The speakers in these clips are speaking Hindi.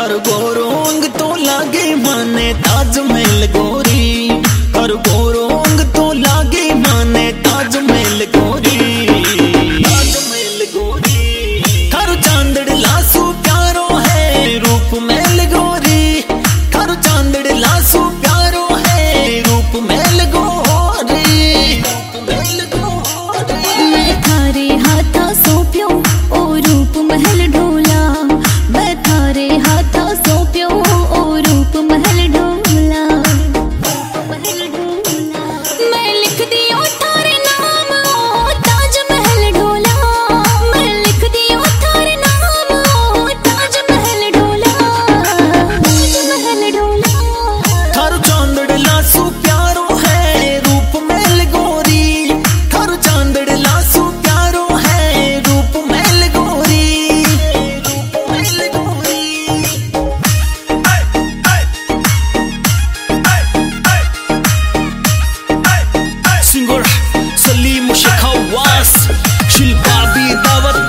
थारो गोरो अंग तो लागे माने ताजमहल गोरी, थारो गोरो अंग तो लागे माने ताजमहल गोरी, ताजमहल गोरी। थारो चांदड़ लासू प्यारो है रूप महल गोरी, थारो चांदड़ लासू प्यारो है रूप महल गोरी, महल गोरी। मैं थारे हाथा सौंप्यो ओ रूप महल ढोला, मैं थारे हाथा सौंप्यो ओ रूप महल ढोला, महल ढोला। मैं लिख दियो थारे नाम ओ ताजमहल ढोला, मैं लिख दियो थारे नाम ओ ताजमहल ढोला, ताजमहल ढोला। थारो चांदड़ लासू प्यारो है रूप महल गोरी, थारो चांदड़ लासू प्यारो है रूप महल गोरी, रूप महल गोरी। सिंगर सलीम शेखावास, शिल्पा भी दावत।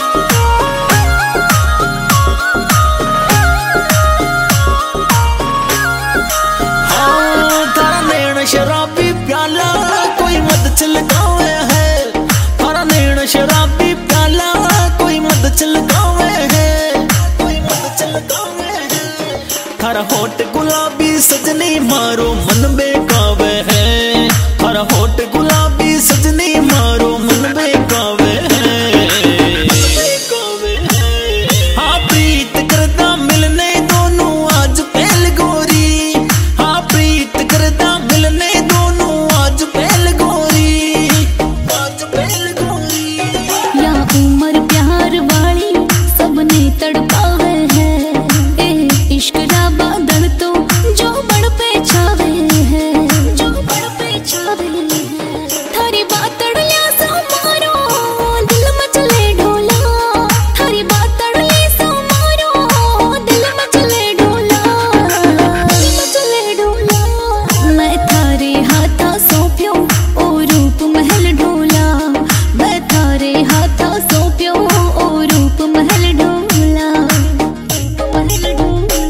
हाँ थारा नैन शराबी प्याला कोई मत चलकावे है, थारा नैन शराबी प्याला कोई मत चलकावे है, कोई मत चलकावे है। थारा होठ गुलाबी सजनी मारो मन बेकावे है, थारा होठ गुलाबी सजनी मारो मन बेकावे है, बेकावे है। हाँ प्रीत करदा मिलने दोनों आज पहल गोरी, हाँ प्रीत करदा मिलने दोनों आज पहल गोरी, आज पहल गोरी। या उम्र प्यार वाली सबने तड़पावे है, ए इश्क रा बादल तो जो बड़ पे छावे है, जो बड़ पे छावे है। थारी बातड़ लिया सो मारो दिल मचले ढोला, थारी बातड़ लिया सो मारो दिल मचले ढोला, दिल मचले ढोला। मैं थारे हाथा सौंप्यो ओ रूप महल ढोला, मैं थारे हाथा सौंप्यो ओ रूप महल ढोला, महल ढोला।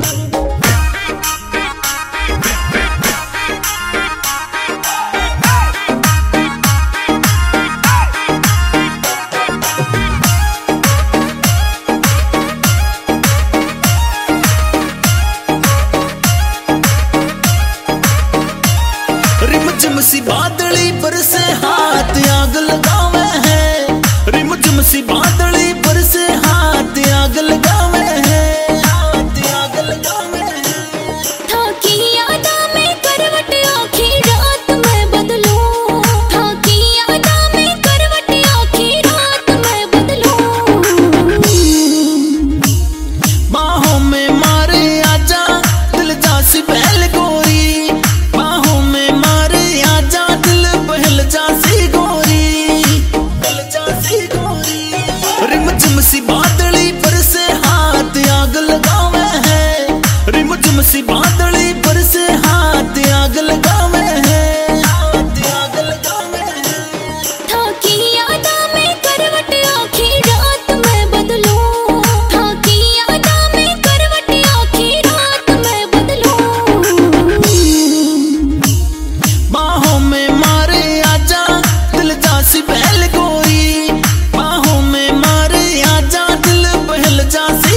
रिम झिम सी बादली बरसे हाथ आग लगावे है, रिम झिम सी बादली बरसे हाथ आग लगावे है, हाथ आग लगावे है। था की यादा में करवट आखी रात में बदलूं, था की यादा में करवट आखी रात में बदलूं। बाहों में मारे आजा दिल जासी पहल गोरी, बाहों में मारे आजा दिल बहल जासी गोरी, दिल जासी गोरी। रिम झिम सी बादली बरसे हाथ आग लगावे है, रिम झिम सी बादली बरसे हाथ आग लगावे है, हाथ आग लगावे है। था की यादा में करवट आखी रात में बदलूं, था की यादा में करवट आखी रात में बदलूं। बाहों में मारे आजा दिल जासी पहल गोरी, बाहों में मारे आजा दिल बहल जासी